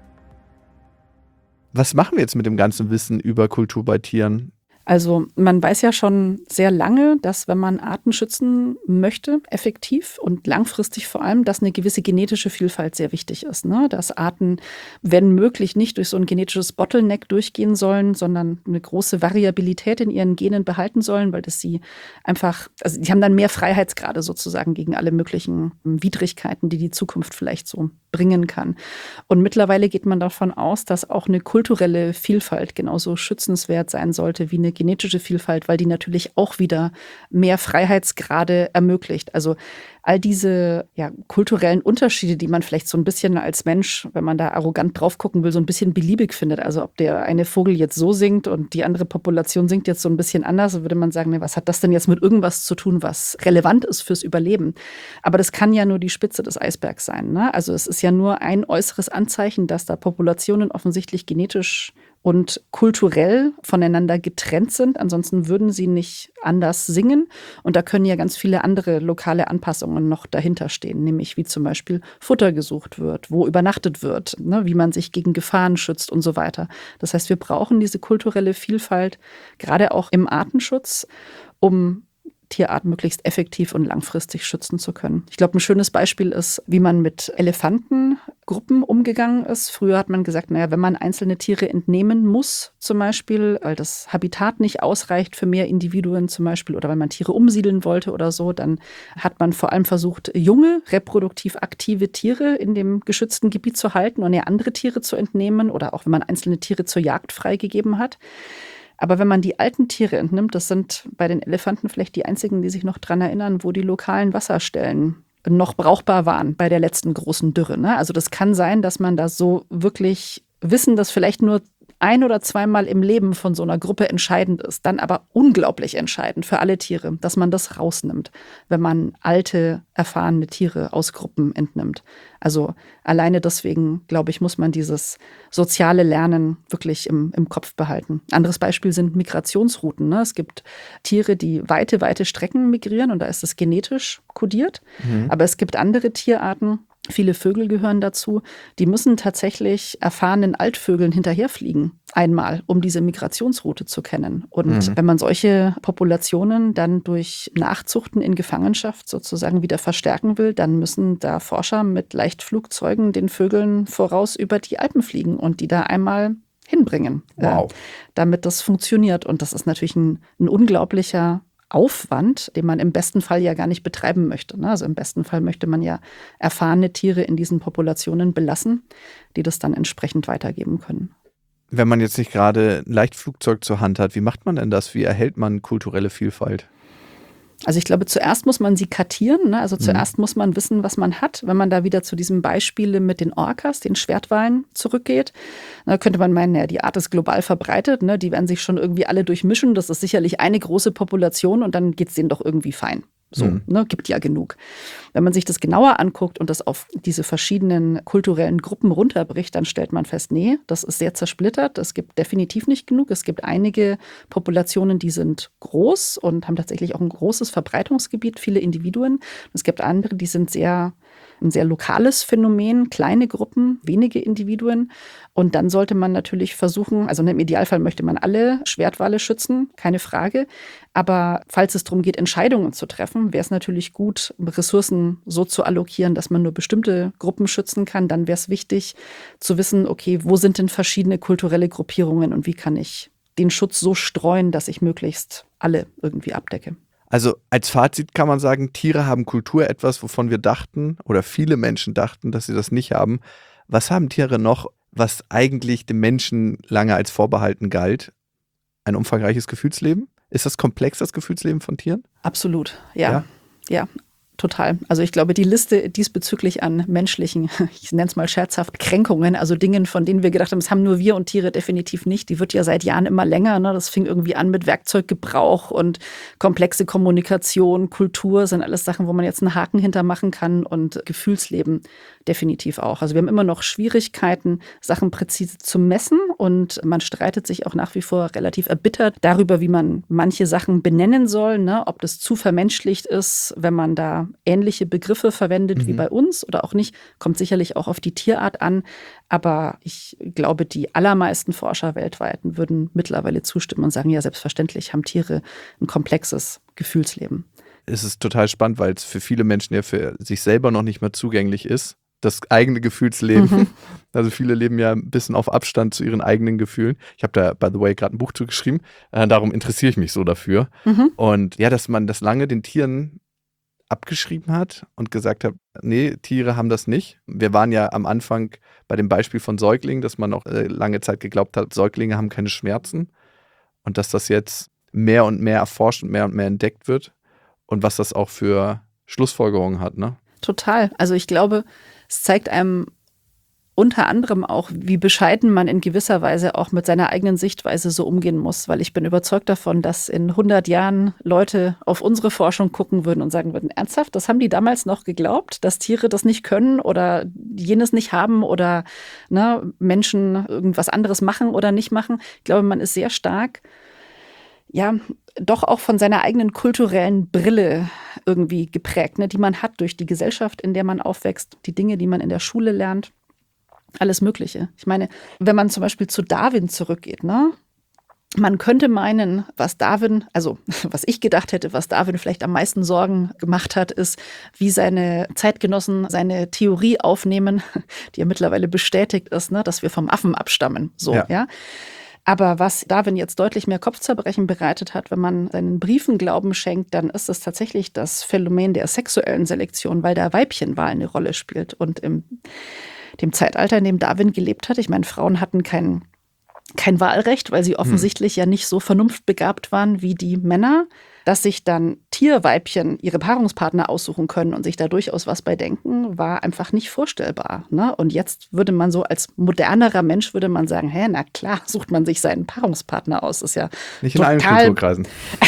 Was machen wir jetzt mit dem ganzen Wissen über Kultur bei Tieren? Also man weiß ja schon sehr lange, dass wenn man Arten schützen möchte, effektiv und langfristig vor allem, dass eine gewisse genetische Vielfalt sehr wichtig ist. Ne? Dass Arten, wenn möglich, nicht durch so ein genetisches Bottleneck durchgehen sollen, sondern eine große Variabilität in ihren Genen behalten sollen, weil das sie einfach, also die haben dann mehr Freiheitsgrade sozusagen gegen alle möglichen Widrigkeiten, die die Zukunft vielleicht so bringen kann. Und mittlerweile geht man davon aus, dass auch eine kulturelle Vielfalt genauso schützenswert sein sollte wie eine genetische Vielfalt, weil die natürlich auch wieder mehr Freiheitsgrade ermöglicht. Also all diese ja, kulturellen Unterschiede, die man vielleicht so ein bisschen als Mensch, wenn man da arrogant drauf gucken will, so ein bisschen beliebig findet. Also ob der eine Vogel jetzt so singt und die andere Population singt jetzt so ein bisschen anders, würde man sagen, ne, was hat das denn jetzt mit irgendwas zu tun, was relevant ist fürs Überleben? Aber das kann ja nur die Spitze des Eisbergs sein. Ne? Also es ist ja nur ein äußeres Anzeichen, dass da Populationen offensichtlich genetisch und kulturell voneinander getrennt sind. Ansonsten würden sie nicht anders singen. Und da können ja ganz viele andere lokale Anpassungen noch dahinter stehen, nämlich wie zum Beispiel Futter gesucht wird, wo übernachtet wird, ne, wie man sich gegen Gefahren schützt und so weiter. Das heißt, wir brauchen diese kulturelle Vielfalt, gerade auch im Artenschutz, um Tierarten möglichst effektiv und langfristig schützen zu können. Ich glaube, ein schönes Beispiel ist, wie man mit Elefantengruppen umgegangen ist. Früher hat man gesagt, naja, wenn man einzelne Tiere entnehmen muss, zum Beispiel, weil das Habitat nicht ausreicht für mehr Individuen zum Beispiel, oder wenn man Tiere umsiedeln wollte oder so, dann hat man vor allem versucht, junge, reproduktiv aktive Tiere in dem geschützten Gebiet zu halten und eher andere Tiere zu entnehmen, oder auch wenn man einzelne Tiere zur Jagd freigegeben hat. Aber wenn man die alten Tiere entnimmt, das sind bei den Elefanten vielleicht die einzigen, die sich noch dran erinnern, wo die lokalen Wasserstellen noch brauchbar waren bei der letzten großen Dürre. Ne? Also das kann sein, dass man da so wirklich Wissen, das vielleicht nur ein oder zweimal im Leben von so einer Gruppe entscheidend ist, dann aber unglaublich entscheidend für alle Tiere, dass man das rausnimmt, wenn man alte, erfahrene Tiere aus Gruppen entnimmt. Also alleine deswegen, glaube ich, muss man dieses soziale Lernen wirklich im, im Kopf behalten. Anderes Beispiel sind Migrationsrouten. Ne? Es gibt Tiere, die weite, weite Strecken migrieren und da ist es genetisch kodiert. Mhm. Aber es gibt andere Tierarten, viele Vögel gehören dazu, die müssen tatsächlich erfahrenen Altvögeln hinterherfliegen, einmal, um diese Migrationsroute zu kennen. Und mhm. wenn man solche Populationen dann durch Nachzuchten in Gefangenschaft sozusagen wieder verstärken will, dann müssen da Forscher mit Leichtflugzeugen den Vögeln voraus über die Alpen fliegen und die da einmal hinbringen, wow. äh, damit das funktioniert. Und das ist natürlich ein, ein unglaublicher Aufwand, den man im besten Fall ja gar nicht betreiben möchte. Ne? Also im besten Fall möchte man ja erfahrene Tiere in diesen Populationen belassen, die das dann entsprechend weitergeben können. Wenn man jetzt nicht gerade ein Leichtflugzeug zur Hand hat, wie macht man denn das? Wie erhält man kulturelle Vielfalt? Also ich glaube, zuerst muss man sie kartieren. Ne? Also zuerst mhm. muss man wissen, was man hat. Wenn man da wieder zu diesem Beispiel mit den Orcas, den Schwertwalen, zurückgeht, da könnte man meinen, ja, die Art ist global verbreitet. Ne? Die werden sich schon irgendwie alle durchmischen. Das ist sicherlich eine große Population und dann geht es denen doch irgendwie fein. So, mhm. ne, gibt ja genug. Wenn man sich das genauer anguckt und das auf diese verschiedenen kulturellen Gruppen runterbricht, dann stellt man fest, nee, das ist sehr zersplittert. Es gibt definitiv nicht genug. Es gibt einige Populationen, die sind groß und haben tatsächlich auch ein großes Verbreitungsgebiet, viele Individuen. Es gibt andere, die sind sehr ein sehr lokales Phänomen, kleine Gruppen, wenige Individuen. Und dann sollte man natürlich versuchen, also im Idealfall möchte man alle Schwertwale schützen, keine Frage. Aber falls es darum geht, Entscheidungen zu treffen, wäre es natürlich gut, Ressourcen so zu allokieren, dass man nur bestimmte Gruppen schützen kann. Dann wäre es wichtig zu wissen, okay, wo sind denn verschiedene kulturelle Gruppierungen und wie kann ich den Schutz so streuen, dass ich möglichst alle irgendwie abdecke. Also als Fazit kann man sagen, Tiere haben Kultur, etwas, wovon wir dachten oder viele Menschen dachten, dass sie das nicht haben. Was haben Tiere noch, was eigentlich dem Menschen lange als vorbehalten galt? Ein umfangreiches Gefühlsleben? Ist das komplex, das Gefühlsleben von Tieren? Absolut, ja. Ja, ja. Total. Also ich glaube, die Liste diesbezüglich an menschlichen, ich nenne es mal scherzhaft, Kränkungen, also Dingen, von denen wir gedacht haben, das haben nur wir und Tiere definitiv nicht, die wird ja seit Jahren immer länger. Ne? Das fing irgendwie an mit Werkzeuggebrauch und komplexe Kommunikation, Kultur, sind alles Sachen, wo man jetzt einen Haken hintermachen kann und Gefühlsleben definitiv auch. Also wir haben immer noch Schwierigkeiten, Sachen präzise zu messen und man streitet sich auch nach wie vor relativ erbittert darüber, wie man manche Sachen benennen soll, ne? Ob das zu vermenschlicht ist, wenn man da ähnliche Begriffe verwendet mhm. wie bei uns oder auch nicht, kommt sicherlich auch auf die Tierart an. Aber ich glaube, die allermeisten Forscher weltweit würden mittlerweile zustimmen und sagen, ja, selbstverständlich haben Tiere ein komplexes Gefühlsleben. Es ist total spannend, weil es für viele Menschen ja für sich selber noch nicht mehr zugänglich ist, das eigene Gefühlsleben. Mhm. Also viele leben ja ein bisschen auf Abstand zu ihren eigenen Gefühlen. Ich habe da, by the way, gerade ein Buch zugeschrieben. Äh, darum interessiere ich mich so dafür. Mhm. Und ja, dass man das lange den Tieren abgeschrieben hat und gesagt hat, nee, Tiere haben das nicht. Wir waren ja am Anfang bei dem Beispiel von Säuglingen, dass man auch äh, lange Zeit geglaubt hat, Säuglinge haben keine Schmerzen und dass das jetzt mehr und mehr erforscht und mehr und mehr entdeckt wird und was das auch für Schlussfolgerungen hat, ne? Total. Also ich glaube, es zeigt einem unter anderem auch, wie bescheiden man in gewisser Weise auch mit seiner eigenen Sichtweise so umgehen muss. Weil ich bin überzeugt davon, dass in hundert Jahren Leute auf unsere Forschung gucken würden und sagen würden, ernsthaft, das haben die damals noch geglaubt, dass Tiere das nicht können oder jenes nicht haben oder ne, Menschen irgendwas anderes machen oder nicht machen. Ich glaube, man ist sehr stark, ja, doch auch von seiner eigenen kulturellen Brille irgendwie geprägt, ne, die man hat durch die Gesellschaft, in der man aufwächst, die Dinge, die man in der Schule lernt. Alles Mögliche. Ich meine, wenn man zum Beispiel zu Darwin zurückgeht, ne? Man könnte meinen, was Darwin, also was ich gedacht hätte, was Darwin vielleicht am meisten Sorgen gemacht hat, ist, wie seine Zeitgenossen seine Theorie aufnehmen, die ja mittlerweile bestätigt ist, ne, dass wir vom Affen abstammen. So, ja. ja. Aber was Darwin jetzt deutlich mehr Kopfzerbrechen bereitet hat, wenn man seinen Briefen Glauben schenkt, dann ist es tatsächlich das Phänomen der sexuellen Selektion, weil da Weibchenwahl eine Rolle spielt. Und im dem Zeitalter, in dem Darwin gelebt hat. Ich meine, Frauen hatten kein, kein Wahlrecht, weil sie offensichtlich hm. ja nicht so vernunftbegabt waren wie die Männer. Dass sich dann Tierweibchen ihre Paarungspartner aussuchen können und sich da durchaus was bei denken, war einfach nicht vorstellbar. Ne? Und jetzt würde man so als modernerer Mensch würde man sagen, hä, na klar, sucht man sich seinen Paarungspartner aus. Das ist ja nicht in total allen Kulturkreisen.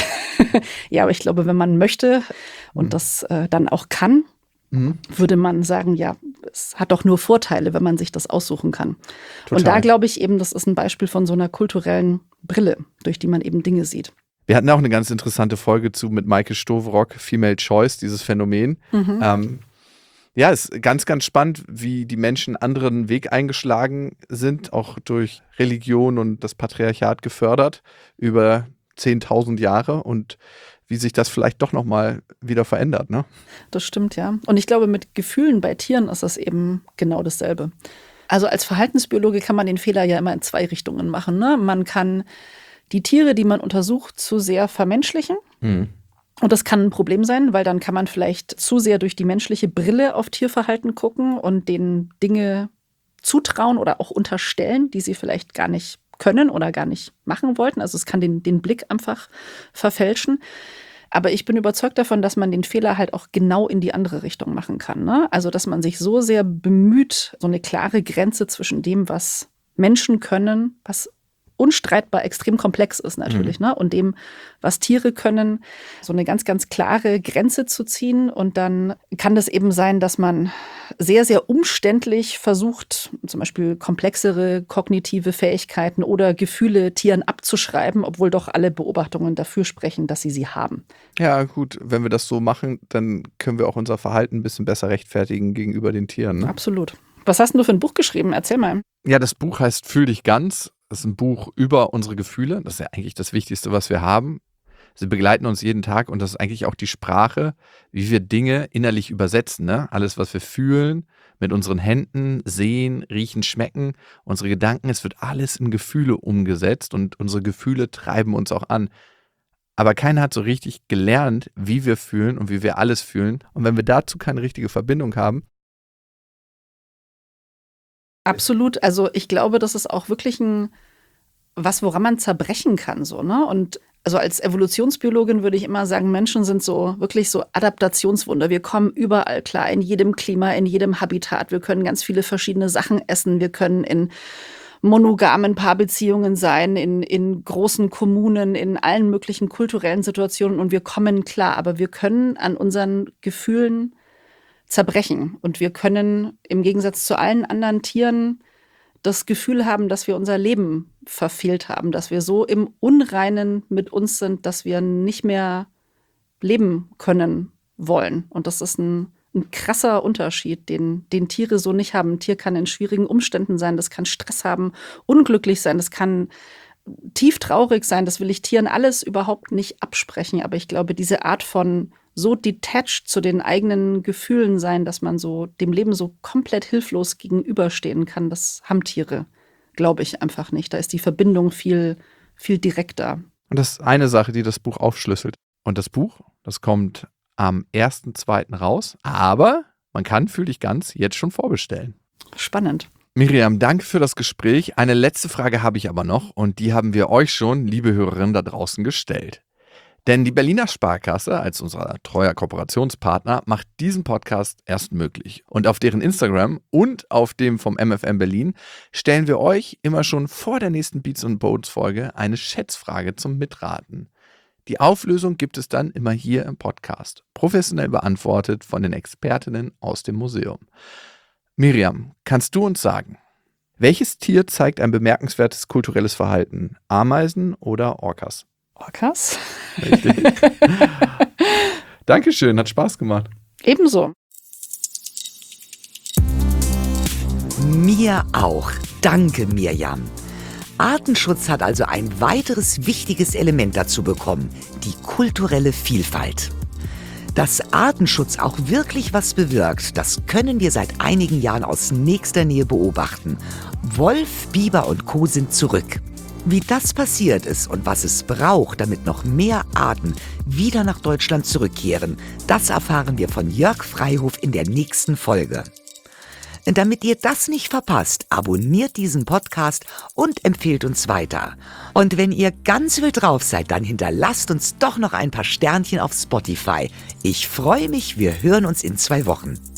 Ja, aber ich glaube, wenn man möchte und mhm. das äh, dann auch kann, mhm. würde man sagen, ja, es hat doch nur Vorteile, wenn man sich das aussuchen kann. Total. Und da glaube ich eben, das ist ein Beispiel von so einer kulturellen Brille, durch die man eben Dinge sieht. Wir hatten auch eine ganz interessante Folge zu mit Maike Stoverock, Female Choice, dieses Phänomen. Mhm. Ähm, ja, es ist ganz, ganz spannend, wie die Menschen einen anderen Weg eingeschlagen sind, auch durch Religion und das Patriarchat gefördert über zehntausend Jahre und wie sich das vielleicht doch nochmal wieder verändert. Ne? Das stimmt, ja. Und ich glaube, mit Gefühlen bei Tieren ist das eben genau dasselbe. Also als Verhaltensbiologe kann man den Fehler ja immer in zwei Richtungen machen. Ne? Man kann die Tiere, die man untersucht, zu sehr vermenschlichen. Mhm. Und das kann ein Problem sein, weil dann kann man vielleicht zu sehr durch die menschliche Brille auf Tierverhalten gucken und denen Dinge zutrauen oder auch unterstellen, die sie vielleicht gar nicht können oder gar nicht machen wollten. Also es kann den, den Blick einfach verfälschen. Aber ich bin überzeugt davon, dass man den Fehler halt auch genau in die andere Richtung machen kann. Ne? Also dass man sich so sehr bemüht, so eine klare Grenze zwischen dem, was Menschen können, was unstreitbar extrem komplex ist natürlich, mhm. ne? Und dem, was Tiere können, so eine ganz, ganz klare Grenze zu ziehen. Und dann kann das eben sein, dass man sehr, sehr umständlich versucht, zum Beispiel komplexere kognitive Fähigkeiten oder Gefühle Tieren abzuschreiben, obwohl doch alle Beobachtungen dafür sprechen, dass sie sie haben. Ja, gut, wenn wir das so machen, dann können wir auch unser Verhalten ein bisschen besser rechtfertigen gegenüber den Tieren. Ne? Absolut. Was hast du für ein Buch geschrieben? Erzähl mal. Ja, das Buch heißt Fühl dich ganz. Das ist ein Buch über unsere Gefühle. Das ist ja eigentlich das Wichtigste, was wir haben. Sie begleiten uns jeden Tag und das ist eigentlich auch die Sprache, wie wir Dinge innerlich übersetzen. Ne? Alles, was wir fühlen, mit unseren Händen, sehen, riechen, schmecken, unsere Gedanken, es wird alles in Gefühle umgesetzt und unsere Gefühle treiben uns auch an. Aber keiner hat so richtig gelernt, wie wir fühlen und wie wir alles fühlen. Und wenn wir dazu keine richtige Verbindung haben, absolut. Also ich glaube, das ist auch wirklich ein was, woran man zerbrechen kann. So, ne? Und also als Evolutionsbiologin würde ich immer sagen, Menschen sind so wirklich so Adaptationswunder. Wir kommen überall klar, in jedem Klima, in jedem Habitat. Wir können ganz viele verschiedene Sachen essen. Wir können in monogamen Paarbeziehungen sein, in, in großen Kommunen, in allen möglichen kulturellen Situationen. Und wir kommen klar. Aber wir können an unseren Gefühlen zerbrechen. Und wir können im Gegensatz zu allen anderen Tieren das Gefühl haben, dass wir unser Leben verfehlt haben, dass wir so im Unreinen mit uns sind, dass wir nicht mehr leben können wollen. Und das ist ein, ein krasser Unterschied, den, den Tiere so nicht haben. Ein Tier kann in schwierigen Umständen sein, das kann Stress haben, unglücklich sein, das kann tief traurig sein. Das will ich Tieren alles überhaupt nicht absprechen. Aber ich glaube, diese Art von so detached zu den eigenen Gefühlen sein, dass man so dem Leben so komplett hilflos gegenüberstehen kann, das haben Tiere, glaube ich, einfach nicht. Da ist die Verbindung viel, viel direkter. Und das ist eine Sache, die das Buch aufschlüsselt. Und das Buch, das kommt am ersten zweiten raus, aber man kann Fühl dich ganz jetzt schon vorbestellen. Spannend. Miriam, danke für das Gespräch. Eine letzte Frage habe ich aber noch und die haben wir euch schon, liebe Hörerinnen da draußen, gestellt. Denn die Berliner Sparkasse als unser treuer Kooperationspartner macht diesen Podcast erst möglich. Und auf deren Instagram und auf dem vom M F M Berlin stellen wir euch immer schon vor der nächsten Beats and Bones Folge eine Schätzfrage zum Mitraten. Die Auflösung gibt es dann immer hier im Podcast, professionell beantwortet von den Expertinnen aus dem Museum. Miriam, kannst du uns sagen, welches Tier zeigt ein bemerkenswertes kulturelles Verhalten? Ameisen oder Orcas? Orcas? Richtig. Dankeschön, hat Spaß gemacht. Ebenso. Mir auch. Danke, Mirjam. Artenschutz hat also ein weiteres wichtiges Element dazu bekommen, die kulturelle Vielfalt. Dass Artenschutz auch wirklich was bewirkt, das können wir seit einigen Jahren aus nächster Nähe beobachten. Wolf, Biber und Co. sind zurück. Wie das passiert ist und was es braucht, damit noch mehr Arten wieder nach Deutschland zurückkehren, das erfahren wir von Jörg Freihof in der nächsten Folge. Damit ihr das nicht verpasst, abonniert diesen Podcast und empfehlt uns weiter. Und wenn ihr ganz wild drauf seid, dann hinterlasst uns doch noch ein paar Sternchen auf Spotify. Ich freue mich, wir hören uns in zwei Wochen.